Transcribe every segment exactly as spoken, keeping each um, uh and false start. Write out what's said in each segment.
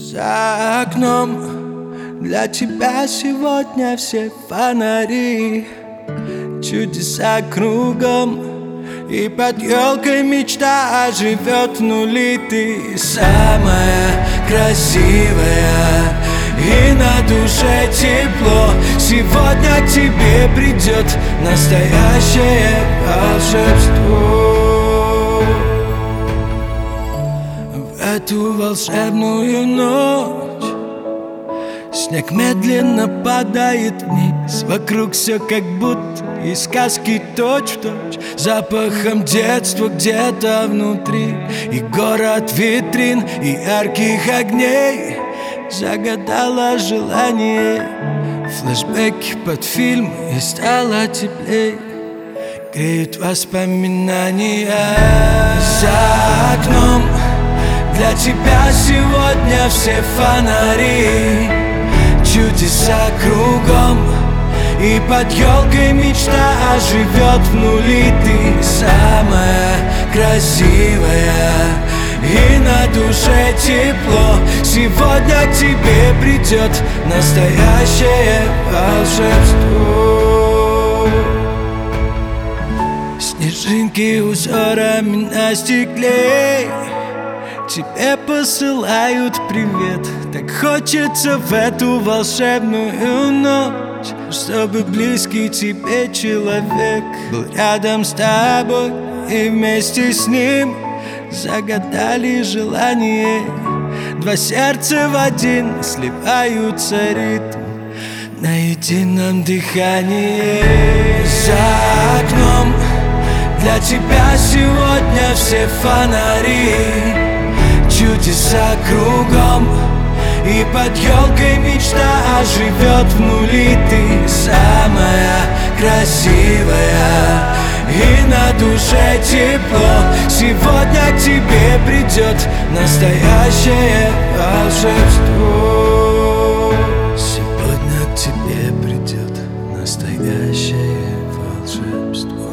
За окном для тебя сегодня все фонари, чудеса кругом, и под елкой мечта живет в нули. Ты самая красивая, и на душе тепло. Сегодня к тебе придет настоящее волшебство. В эту волшебную ночь снег медленно падает вниз. Вокруг все как будто из сказки точь-в-точь, запахом детства где-то внутри. И город витрин, и ярких огней загадала желание. Флэшбэки под фильм, и стало теплей. Греют воспоминания. За окном для тебя сегодня все фонари, чудеса кругом, и под елкой мечта живет в нули. Ты самая красивая, и на душе тепло. Сегодня к тебе придет настоящее волшебство. Снежинки узорами на стекле тебе посылают привет. Так хочется в эту волшебную ночь, чтобы близкий тебе человек был рядом с тобой, и вместе с ним загадали желание. Два сердца в один сливаются ритм на едином дыхании. За окном для тебя сегодня все фонари, чудеса кругом, и под елкой мечта живет в нули. Ты самая красивая, и на душе тепло. Сегодня к тебе придет настоящее волшебство. Сегодня к тебе придет настоящее волшебство.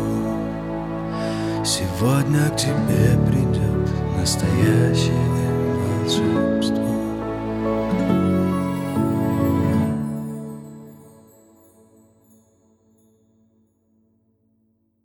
Сегодня к тебе придет настоящее волшебство.